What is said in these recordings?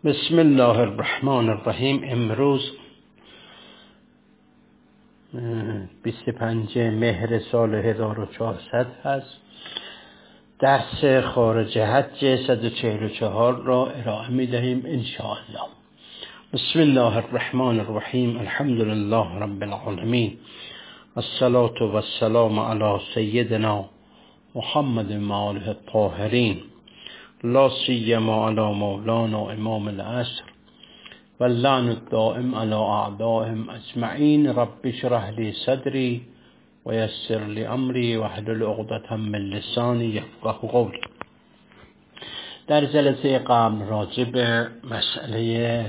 بسم الله الرحمن الرحیم. امروز 25 مهر سال 1400 هست. درس خارج حج 144 را ارائه می دهیم انشاءالله. بسم الله الرحمن الرحیم. الحمد لله رب العالمین، الصلاة و السلام علی سیدنا محمد و آله الطاهرین، لا سیما علی مولانا امام العصر و اللعن الدائم علی اعدائهم اجمعین. رب اشرح لی صدری و یسر لی امری واحلل عقدة من لسانی یفقهوا قولی. در جلسه قبل راجع به مسئله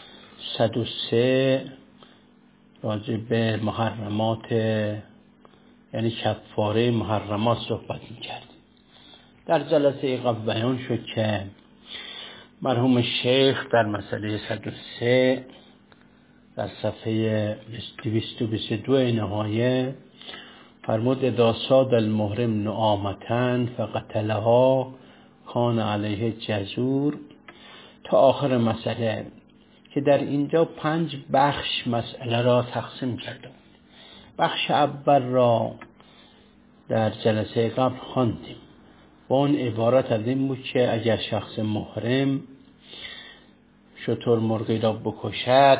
103 راجع به محرمات، یعنی کفاره محرمات صحبت می‌کردیم. در جلسه قبل بیان شد که مرحوم شیخ در مسئله 103 در صفحه 222 نهایه فرمود اذا صاد المحرم نعامتن فقتلها کان علیه جزور تا آخر مسئله، که در اینجا 5 بخش مسئله را تقسیم کرده. بخش اول را در جلسه قبل خواندیم و اون عبارت از این بود که اگر شخص محرم شتر مرغی را بکشد،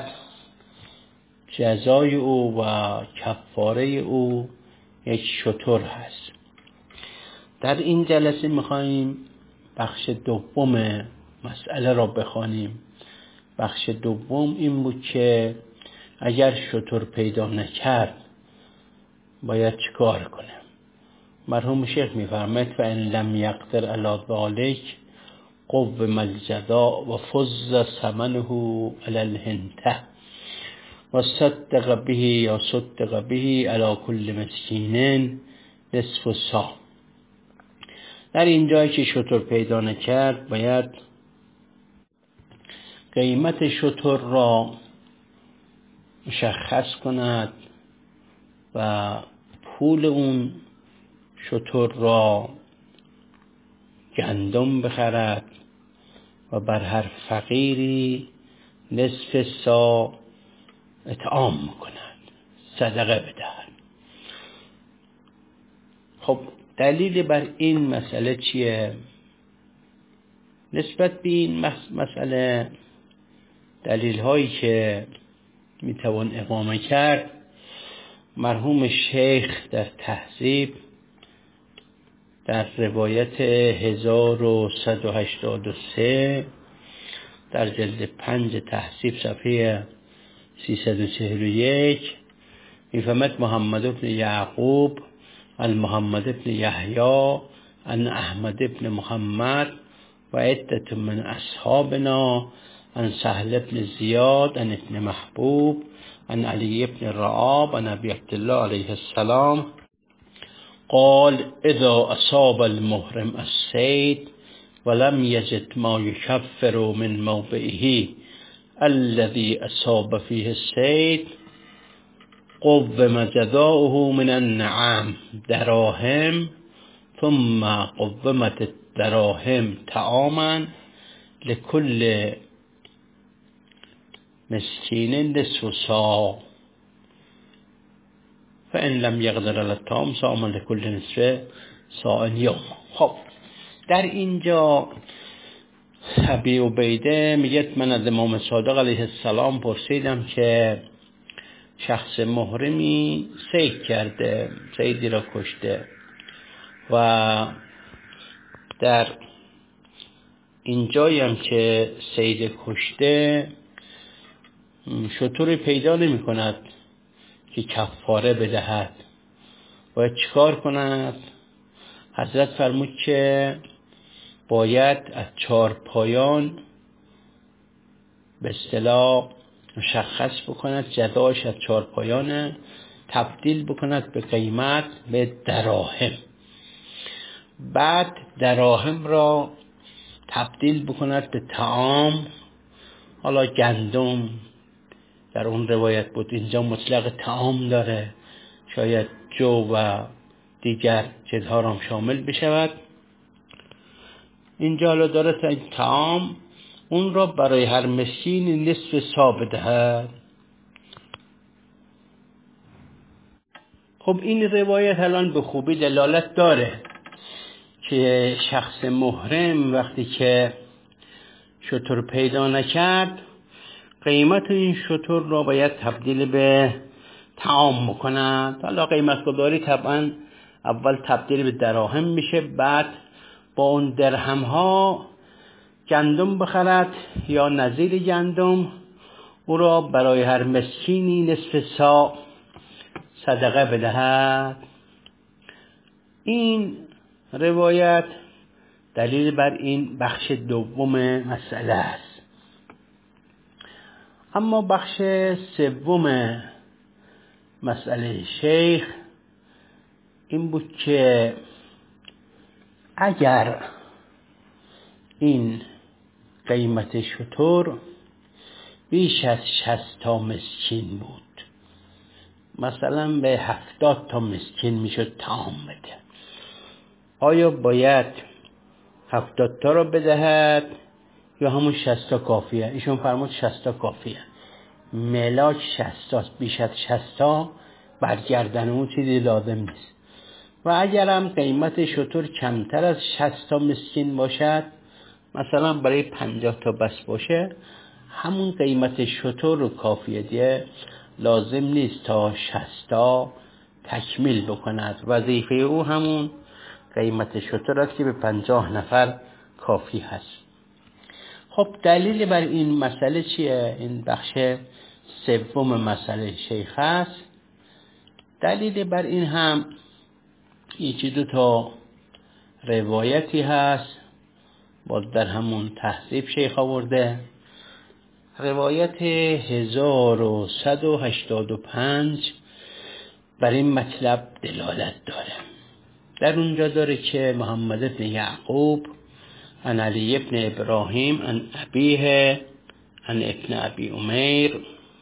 جزای او و کفاره او یک شتر هست. در این جلسه میخواییم بخش دوم مسئله را بخوانیم. بخش دوم این بود که اگر شتر پیدا نکرد باید چیکار کنه. مرحوم شیخ میفرماید فإن لم یقدر علی ذلک قوم الجزاء و فض ثمنه علی الهنته و صدق به یا صدق به علی کل مسکین نصف صاع. در این جایی که شتر پیدا نکرد باید قیمت شتر را مشخص کند و پول اون شتر را گندم بخرد و بر هر فقیری نصف صاع اطعام کند، صدقه بدهد. خب دلیل بر این مسئله چیه؟ نسبت به این مسئله دلیل هایی که میتوان اقامه کرد، مرحوم شیخ در تهذیب در روایت 1183 در جلد 5 تهذیب صفحه 341 میفرماید محمد بن یعقوب عن محمد بن یحیی عن احمد بن محمد و عدت من اصحابنا عن سهل بن زیاد عن ابن محبوب عن علی بن رعاب عن ابی عبدالله علیه السلام قال اذا اصاب المحرم الصید ولم یجد ما یکفر من موضعه الذي اصاب فيه الصید قوم جزاؤه من النعام دراهم ثم قومت الدراهم طعاما لكل مسکین نصف صاع فإن لم يقدر على الطعام صام لكل نصف صاع یوم. خب در اینجا ابی عبیده میگه من از امام صادق علیه السلام پرسیدم که شخص محرمی صید کرده، صیدی را کشته و در اینجایی هم که صید کشته شتری پیدا نمی کند که کفاره بدهد، باید چیکار کند؟ حضرت فرمود که باید از 4 پایان به اصطلاح مشخص بکند، جزایش از 4 پایان تبدیل بکند به قیمت به دراهم. بعد دراهم را تبدیل بکند به طعام، حالا گندم در اون روایت بود، اینجا مطلق طعام داره، شاید جو و دیگر چیزها را شامل بشود. اینجا حالا داره طعام اون را برای هر مسکین نصف سا بدهد. خب این روایت الان به خوبی دلالت داره که شخص محرم وقتی که شتر پیدا نکرد، قیمت این شتر را باید تبدیل به طعام بکند. حالا قیمت گذاری طبعا اول تبدیل به دراهم میشه، بعد با اون درهم ها گندم بخرد یا نظیر گندم، او را برای هر مسکینی نصف سا صدقه بدهد. این روایت دلیل بر این بخش دوم مسئله است. اما بخش سوم مسئله شیخ این بود که اگر این قیمت شتر بیش از 60 تا مسکین بود، مثلا به 70 تا مسکین میشد طعام بده، آیا باید 70 تا را بدهد یا همون 60 تا کافیه؟ ایشون فرمود 60 تا کافیه. ملاک 60 تا، بیش از 60 تا برگردن اون چیزی لازم نیست. و اگر هم قیمت شتر کمتر از 60 تا مسکین باشد، مثلا برای 50 تا بس باشه، همون قیمت شتر رو کافیه دیگه، لازم نیست تا 60 تا تکمیل بکند. وظیفه او همون قیمت شتر است که به 50 نفر کافی هست. خب دلیل بر این مسئله چیه؟ این بخش سوم مسئله شیخ است. دلیل بر این هم یکی دو تا روایتی هست، باز در همون تهذیب شیخ آورده. روایت 1185 بر این مطلب دلالت داره. در اونجا داره که محمد بن یعقوب عن علی ابن ابراهیم عن ابیه عن ابن ابی امیر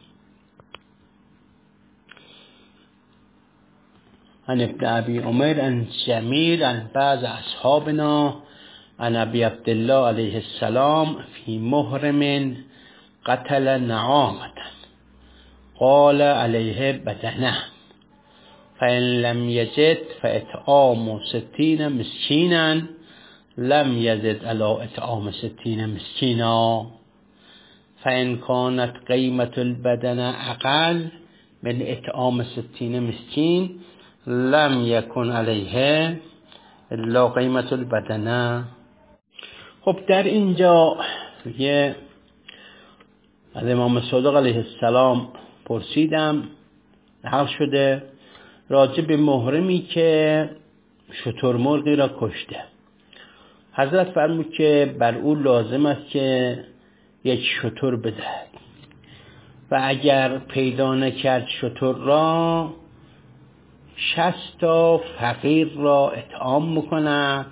عن ابن ابي عمر عن جميل عن بعض اصحابنا عن ابي عبد الله عليه السلام في محرم قتل نعامة قال عليه بدنه فإن لم يجد فإطعام 60 مسكينا لم يزد على إطعام 60 مسكينا فإن كانت قيمة البدن أقل من إطعام 60 مسكين لم يكن عليه الا قیمت البدنه. خب در اینجا یه از امام صادق علیه السلام پرسیدم، حق شده راجع به محرمی که شترمرغی را کشته. حضرت فرمود که بر او لازم است که یک شتر بدهد و اگر پیدا نکرد شتر را 60 تا فقیر را اطعام میکند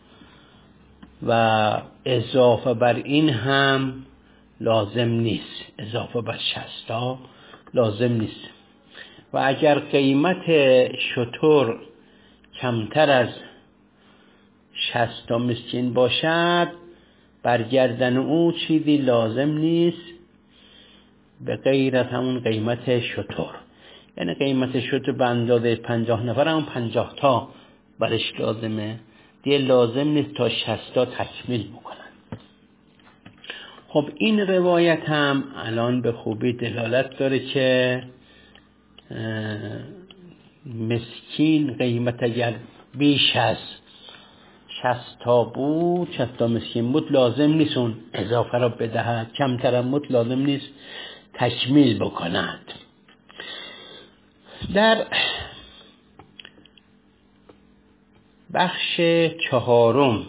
و اضافه بر این هم لازم نیست، اضافه بر 60 تا لازم نیست. و اگر قیمت شتر کمتر از 60 تا مسکین باشد، برگردن او چیزی لازم نیست به غیر از همون قیمت شتر. یعنی قیمت شتر به اندازه 50 نفر هم 50 تا برش لازمه دیگه، لازم نیست تا 60 تا تکمیل بکنن. خب این روایت هم الان به خوبی دلالت داره که مسکین قیمت اگر بیش از 60 تا بود، 60 تا مسکین بود، لازم نیست اون اضافه را بدهد، کمتر هم بود لازم نیست تکمیل بکند. در بخش چهارم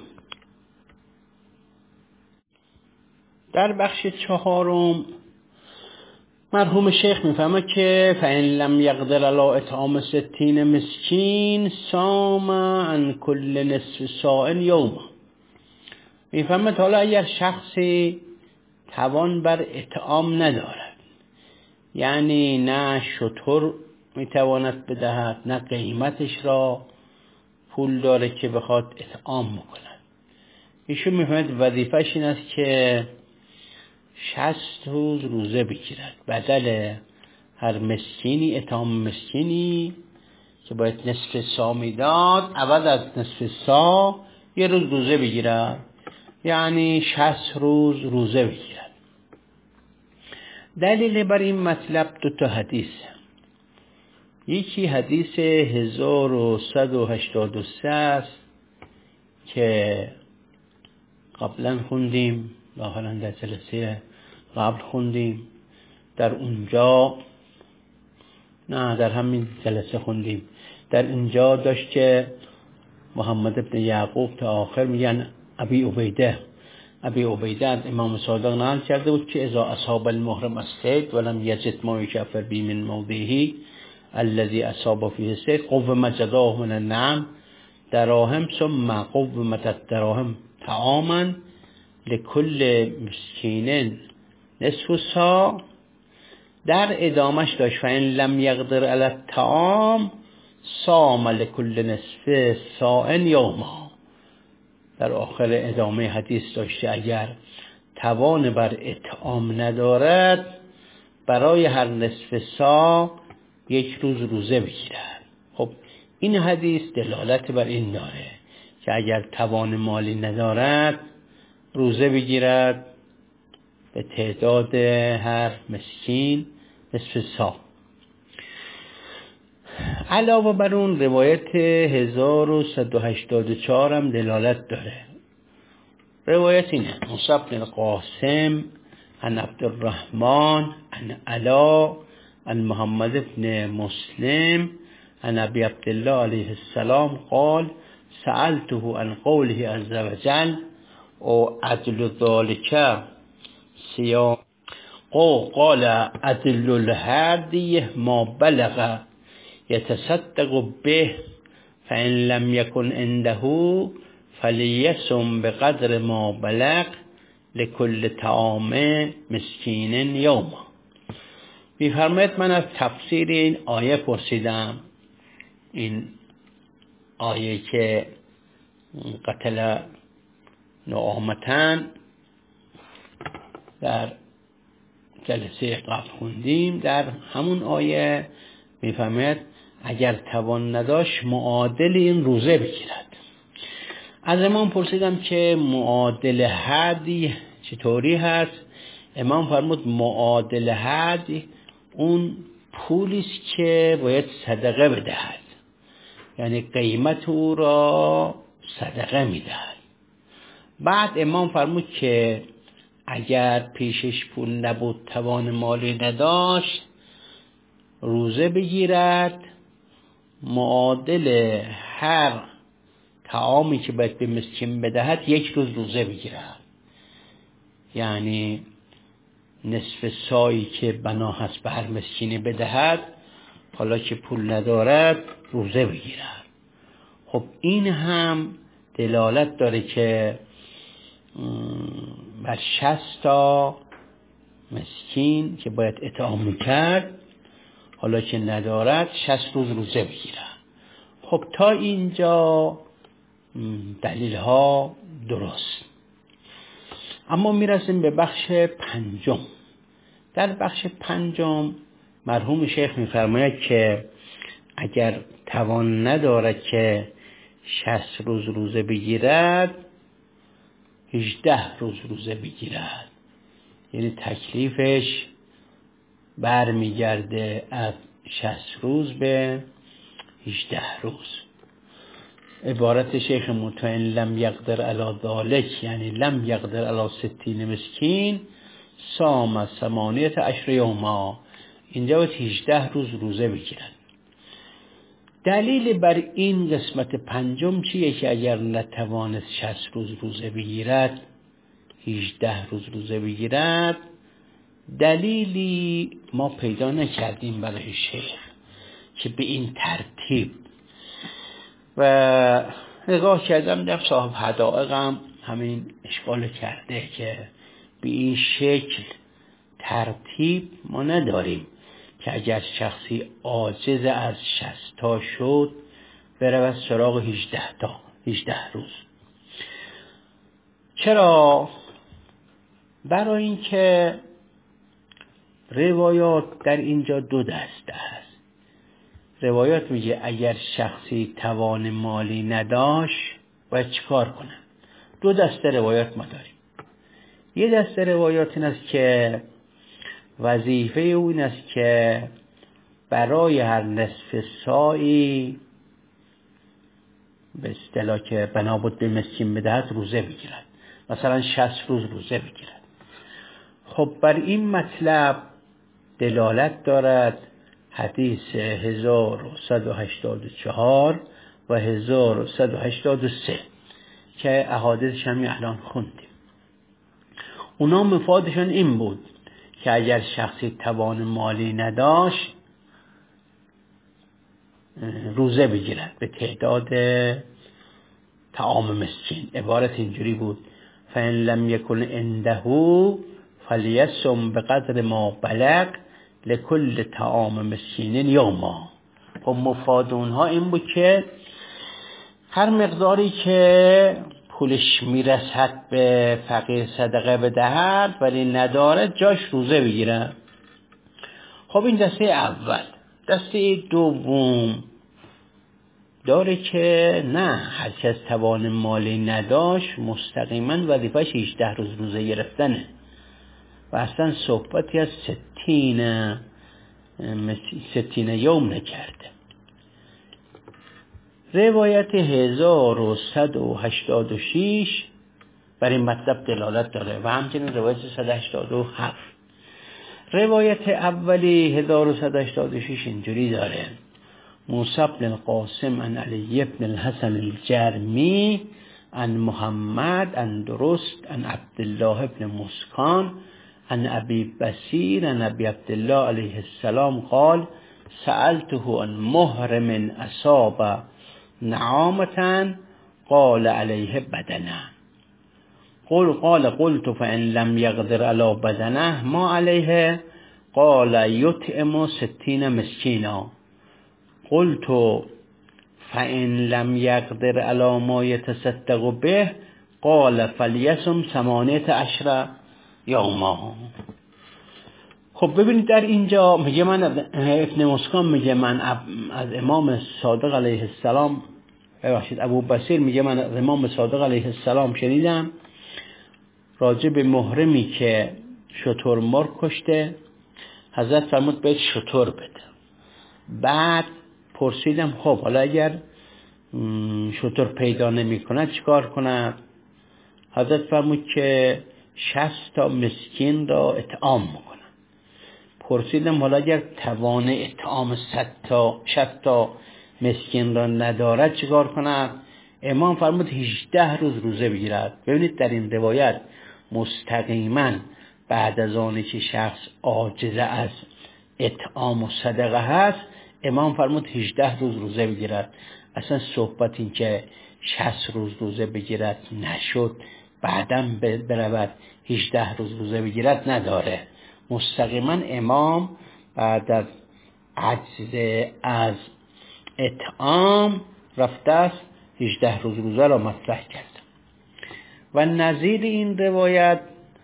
مرحوم شیخ میفهمه که فإن لم يقدر على اطعام 60 مسکین صام عن كل نصف ساع یوما. میفهمه حالا اگر شخصی توان بر اطعام ندارد، یعنی نه شتر میتواند بدهد نه قیمتش را پول داره که بخواد اطعام بکند، ایشون میفهمد وظیفه‌ش این است که 60 روز روزه بگیرد. بدل هر مسکینی اطعام مسکینی که باید نصف سا میداد، عوض از نصف سا یه روز روزه بگیرد، یعنی 60 روز روزه بگیرد. دلیل بر این مطلب 2 حدیث. یکی حدیث 1183 است که قبلا خوندیم، ظاهرا در جلسه قبل خوندیم، در اونجا نه در همین جلسه خوندیم. در اینجا داشت که محمد ابن یعقوب تا آخر میگن ابی عبیده از امام صادق نقل کرده بود که اذا اصاب المحرم الصید ولم یجد ما یکفر به من موضعه الذي اصاب فيه الصید قوم جزاءه من النعم دراهم ثم قومت الدراهم طعاما لكل مسکین نصف سا. در ادامش داشت فإن لم یقدر علی الطعام صام لكل نصف ساء یوما. در آخر ادامه حدیث داشته اگر توان بر اطعام ندارد برای هر نصف سا 1 روز روزه بگیرد. خب این حدیث دلالت بر این داره که اگر توان مالی ندارد روزه بگیرد به تعداد هر مسکین نصف سا. علاوه بر اون روایت 1184 هم دلالت داره. روایت اینه: موسی بن القاسم عن عبدالرحمن عن علا عن محمد بن مسلم عن ابي عبد الله علیه السلام قال سألته عن قوله عز وجل او عدل ذلك صيام قال عدل الهادي ما بلغ يتصدق به فإن لم يكن عنده فليصم بقدر ما بلغ لكل طعام مسکین یوما. می‌فرماید من از تفسیر این آیه پرسیدم، این آیه که قتل نعامتن در جلسه قبل خوندیم. در همون آیه می‌فرماید اگر توان نداشت معادل این روزه بگیرد. از امام پرسیدم که معادل هدی چطوری هست؟ امام فرمود معادل هدی اون پولیست که باید صدقه بدهد، یعنی قیمت او را صدقه میدهد. بعد امام فرمود که اگر پیشش پول نبود، توان مالی نداشت، روزه بگیرد، معادل هر طعامی که باید به مسکین بدهد 1 روز روزه بگیرد، یعنی نصف سایی که بنا هست به هر مسکینی بدهد، حالا که پول ندارد روزه بگیرد. خب این هم دلالت داره که بر 60 تا مسکین که باید اطعام میکرد، حالا که ندارد 60 روز روزه بگیرد. خب تا اینجا دلیل ها درست. اما میرسیم به بخش 5. در بخش 5 مرحوم شیخ میفرماید که اگر توان ندارد که 60 روز روزه بگیرد، 18 روز روزه بگیرد، یعنی تکلیفش برمیگرده از 60 روز به 18 روز. عبارت شیخ متوین لم یقدر علی ذلک، یعنی لم یقدر علی 60 مسکین صام 18 یوما، اینجا باید 18 روز روزه بگیرد. دلیل بر این قسمت 5 چیه که اگر نتوانست 60 روز روزه بگیرد 18 روز روزه بگیرد؟ دلیلی ما پیدا نکردیم برای شیخ که به این ترتیب، و نگاه کردم در صاحب حدائقم همین اشکال کرده که به این شکل ترتیب ما نداریم که اگر شخصی عاجز از 60 تا شد برود سراغ 18 روز. چرا؟ برای اینکه روایات در اینجا دو دسته است. روایات میگه اگر شخصی توان مالی نداشت باید چیکار کنه؟ دو دسته روایات ما داریم. یه دسته روایات این است که وظیفه او این است که برای هر نصف ساعی به اصطلاح که بنابود به مسکین بدهد روزه بگیرد، مثلا 60 روز روزه بگیرد. خب بر این مطلب دلالت دارد حدیث 1184 و 1183 که احادیثش هم الان خوندیم. اونا مفادشون این بود که اگر شخصی توان مالی نداشت روزه بگیرد به تعداد طعام مسکین. عبارت اینجوری بود: فإن لم يكن عنده فليصم بقدر ما بلغ لكل طعام مسکین یوما. خب مفاد اونها این بود که هر مقداری که پولش میرسد به فقیر صدقه بدهد ولی نداره جاش روزه بگیره. خب این دسته اول. دسته دوم داره که نه، هر کس توان مالی نداشت مستقیما وظیفه‌اش 18 روز روزه گرفتنه و اصلا صحبتی از 60 یوم نکرده. روایت 1186 بر این مطلب دلالت داره و همچنین روایت 187. روایت اولی 1186 اینجوری داره: موسی بن القاسم عن علی بن الحسن الجرمی عن محمد عن درست عن عبدالله بن مسکان عن ابی بصیر عن ابی عبدالله علیه السلام قال سألته عن محرم اصاب نعامة قال علیه بدنه قلت فإن لم يقدر على بدنه ما عليه قال يطعم 60 مسكينا قلت فإن لم يقدر على ما يتصدق به قال فليصم 18 يوما. خب ببینید در اینجا میگه من ابن مسکان میگه من از امام صادق علیه السلام ابو بصیر میگه من از امام صادق علیه السلام شنیدم راجع به محرمی که شتر مرغ کشته حضرت فرمود باید شتر بده. بعد پرسیدم خب حالا اگر شتر پیدا نمی کند چیکار کند؟ حضرت فرمود که 60 تا مسکین را اطعام میکنه. پرسیدم حالا اگر توان اطعام 60 تا مسکین را ندارد چیکار کند؟ امام فرمود 18 روز روزه بگیرد. ببینید در این روایت مستقیما بعد از آنی که شخص عاجز از اطعام و صدقه هست امام فرمود 18 روز روزه بگیرد. اصلا صحبت این که 60 روز روزه بگیرد نشد بعداً برود 18 روز روزه بگیرد نداره. مستقیما امام بعد از عجز از اطعام رفته است 18 روز روزه را مطرح کرد. و نظیر این روایت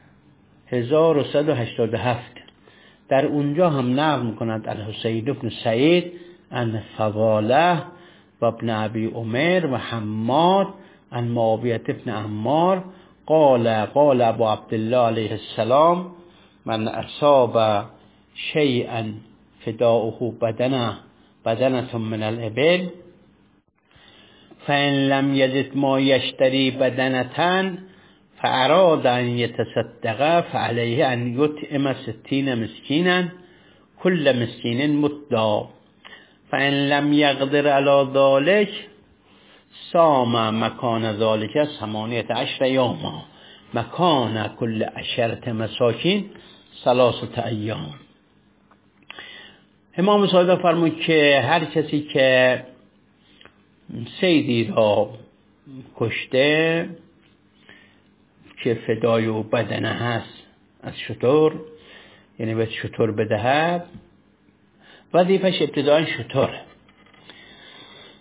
1187 در اونجا هم نقل می‌کند الحسین بن سعید عن فضاله و ابن ابی عمر و حماد عن معاویه بن عمار قال ابو عبدالله علیه السلام من اصاب شیئا فداؤه بدنه من الابل فإن لم يجد ما يشتري بدنة فأراد أن يتصدق فعليه أن يطعم 60 مسكينا كل مسكين مدّا فإن لم يقدر على ذلك صام مكان ذلك 18 يوما مكان كل 10 مساكين 3 أيام. امام صادق فرمود که هر کسی که صیدی را کشته که فدای و بدنه هست از شتر، یعنی باید شتر بدهد، وظیفش ابتداء شتره.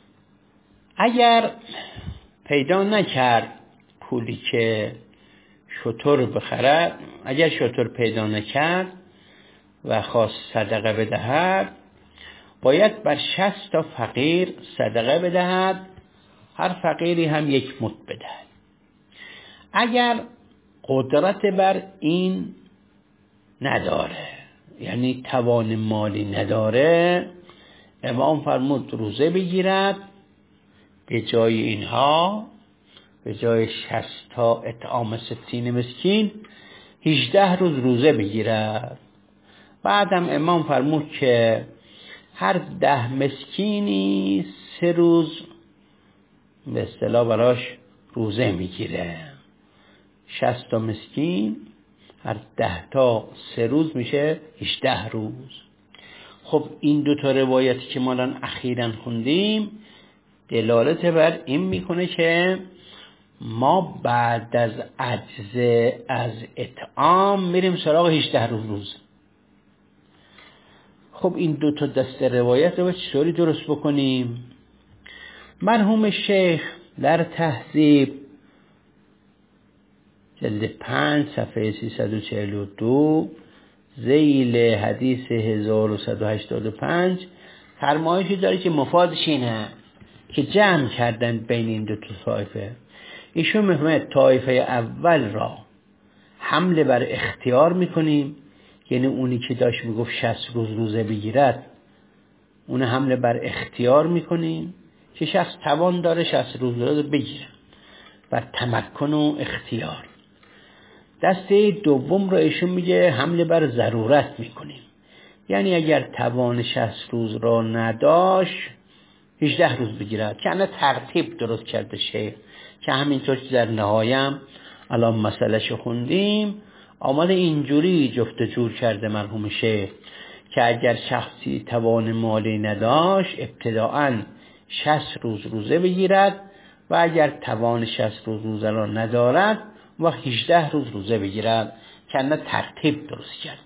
اگر پیدا نکرد پولی که شتر بخرد، اگر شتر پیدا نکرد و خواست صدقه بدهد باید بر 60 تا فقیر صدقه بدهد، هر فقیری هم 1 مد بدهد. اگر قدرت بر این نداره، یعنی توان مالی نداره، امام فرمود روزه بگیرد، به جای اینها، به جای 60 تا اطعام 60 مسکین 18 روز روزه بگیرد. بعدم امام فرمود که هر 10 مسکینی 3 روز به اصطلاح براش روزه میگیره. 60 تا مسکین هر 10 تا 3 روز میشه 18 روز. خب این 2 تا روایتی که ما الان اخیراً خوندیم دلالت بر این میکنه که ما بعد از عجز از اطعام میریم سراغ 18 روز. خب این 2 تا دسته روایت رو چطوری درست بکنیم؟ مرحوم شیخ در تهذیب جلد 5 صفحه 342 ذیل حدیث 1185 فرمایشی داره که مفادش اینه که جمع کردن بین این 2 تا طایفه. ایشون میفهمه طایفه اول را حمله بر اختیار میکنیم، یعنی اونی که داشت میگفت 60 روز روزه بگیرد اون حمله بر اختیار میکنیم که شخص توان داره 60 روز روزه بگیره، بر تمکن و اختیار. دسته دوم را ایشون میگه حمله بر ضرورت میکنیم، یعنی اگر توان 60 روز را نداشت 18 روز بگیرد، که انا ترتیب درست کرده شیخ که همینطور که در نهایم الان مسئلهش خوندیم آمده اینجوری جفت جور کرده مرحوم شیخ که اگر شخصی توان مالی نداشت ابتداءً 60 روز روزه بگیرد و اگر توان 60 روز روزه را ندارد و 18 روز روزه بگیرد، که انا ترتیب درست کرد.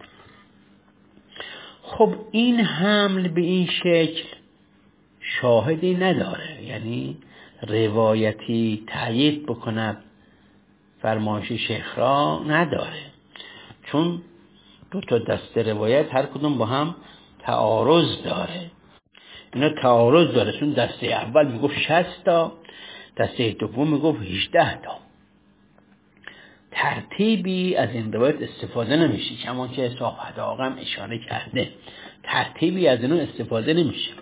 خب این حمل به این شکل شاهدی نداره، یعنی روایتی تایید بکند فرمایش شیخ را نداره، چون 2 تا دسته روایت هر کدوم با هم تعارض داره. اینا تعارض داره، چون دسته اول میگفت 60 تا، دسته دوم میگفت 18 تا. ترتیبی از این روایت استفاده نمیشه، کما که صاحب هم اشاره کرده ترتیبی از اینو استفاده نمیشه.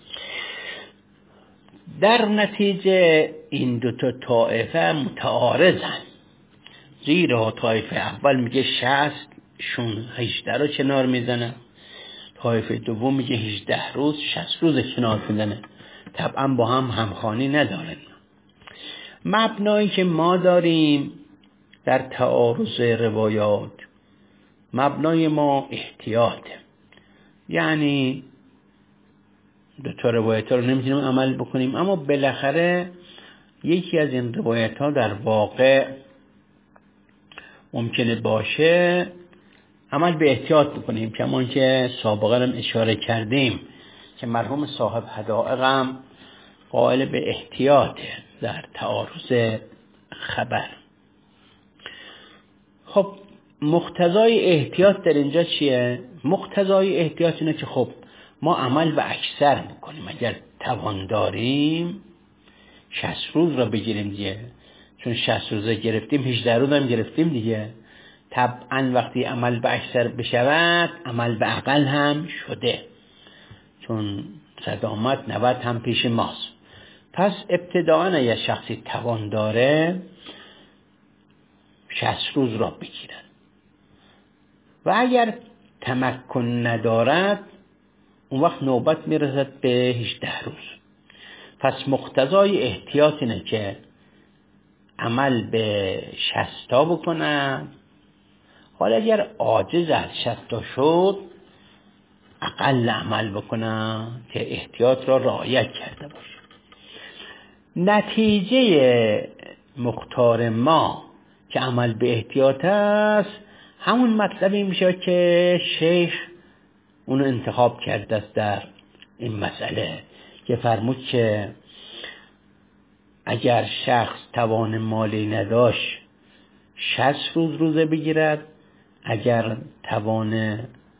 در نتیجه این 2 تا طایفه متعارضن، زیرا طایفه اول میگه 60 شون 18 رو کنار میزنه، طایفه دوم میگه 18 روز 60 روز کنار میزنه، طبعا با هم همخوانی ندارن. مبنایی که ما داریم در تعارض روایات، مبنای ما احتیاطه، یعنی 2 تا روایت ها رو نمیتونیم عمل بکنیم، اما بالاخره یکی از این روایت ها در واقع ممکنه باشه عمل به احتیاط بکنیم، کمان که سابقا هم اشاره کردیم که مرحوم صاحب حدائق هم قائل به احتیاطه در تعارض خبر. خب مقتضای احتیاط در اینجا چیه؟ مقتضای احتیاط اینه که خب ما عمل به اکثر بکنیم، اگر توان داریم 60 روز را بگیریم دیگه، چون 60 روزه گرفتیم 18 روز هم گرفتیم دیگه، طبعا وقتی عمل به اکثر بشود عمل به اقل هم شده، چون صدامت 90 هم پیش ماست. پس ابتداءً اگر شخصی توان داره 60 روز را بگیرد و اگر تمکن ندارد اون وقت نوبت میرسد به 18 روز. پس مقتضای احتیاط اینه که عمل به 60 تا بکنه، حالا اگر عاجز از 60 تا شد اقل عمل بکنه که احتیاط را رعایت کرده باشه. نتیجه مختار ما که عمل به احتیاط است همون مطلبی میشه که شیخ اونو انتخاب کرده است در این مسئله، که فرمود که اگر شخص توان مالی نداشت 60 روز روزه بگیرد، اگر توان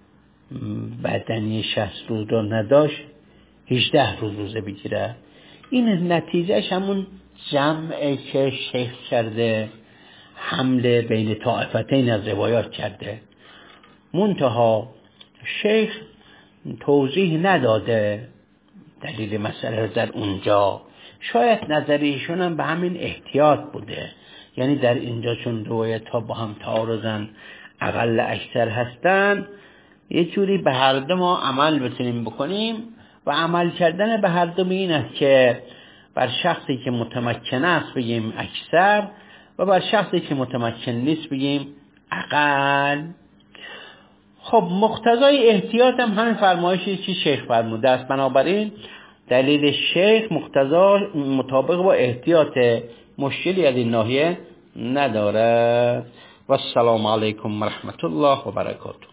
بدنی 60 روز را نداشت 18 روز روزه بگیرد. این نتیجهش همون جمعی که شیخ کرده، حمله بین طائفتین از روایات کرده. منتها شیخ توضیح نداده دلیل مسئله در اونجا، شاید نظریشون هم به همین احتیاط بوده، یعنی در اینجا چون روایت ها با هم تعارضن اقل اکثر هستن، یه جوری به هر دو ما عمل بتونیم بکنیم و عمل کردن به هر دو این است که بر شخصی که متمکن است بگیم اکثر و بر شخصی که متمکن نیست بگیم اقل. خب مقتضای احتیاط هم همین فرمایشی که شیخ فرموده است، بنابراین دلیل شیخ مقتضا مطابق با احتیاط، مشکلی از این ناحیه ندارد. و السلام علیکم و رحمت الله و برکاته.